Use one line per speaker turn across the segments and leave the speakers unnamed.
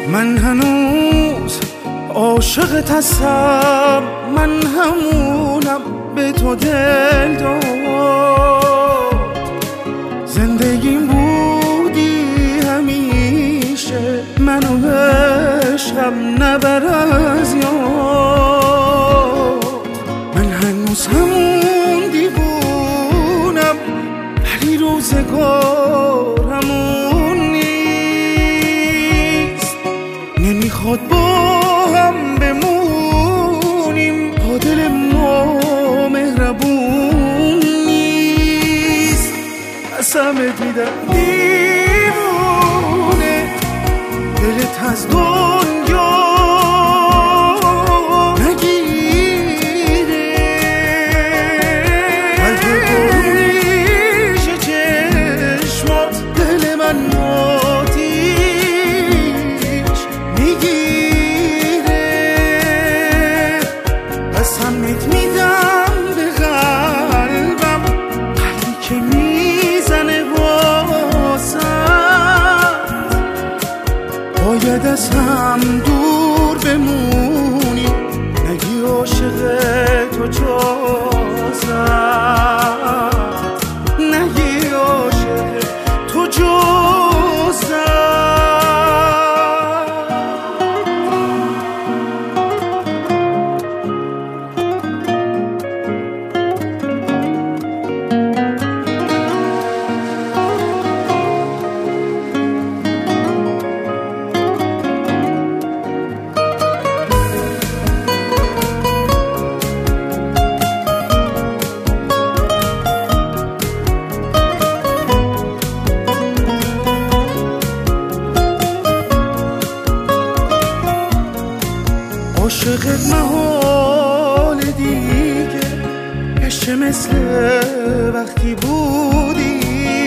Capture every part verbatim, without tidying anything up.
من هنوز عاشقت هستم، من همونم به تو دل داد. زندگیم بودی همیشه، منو عشقم نبر از یاد. من هنوز همون دیوونم، ولی روزگار همون نیست. نمیخواد با هم بمونیم، با دل ما مهربون نیست. قسمت میدم دیوونه، دلت از دنیا نگیره. قلب پرریش چشمات دل من آتیش میگیره. قسمت میدم به قلبم، قلبی که میزنه واسم. باید از هم دور بمونی، نگی عاشق تو جازم، نگی عاشق تو جازم. عاشقت محال دیگه بشه مثل وقتی بودی.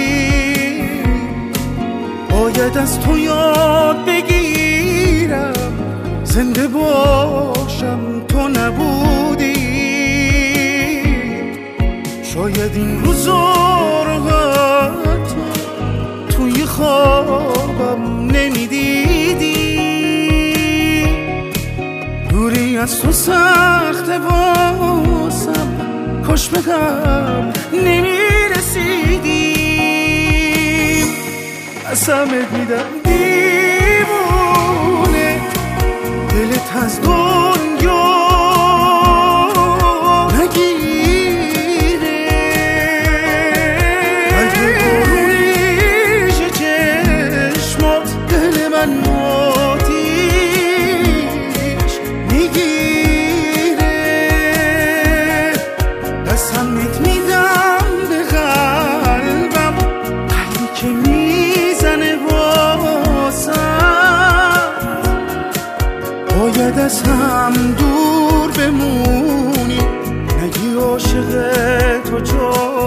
باید از تو یاد بگیرم، زنده باشم تو نبودی. شاید این روزا رو حتی توی خوابم نمیدیدی. دوری از تو سخته واسم، کاش به هم نمیرسیدیم. قسمت میدم دیوونه، دلت از دنیا نگیره. قلب پرریش چشمات دل من آتیش میگیره. قسمت میدم به قلبم، قلبی که میزنه واسم. باید از هم دور بمونی، نگی عاشق تو جا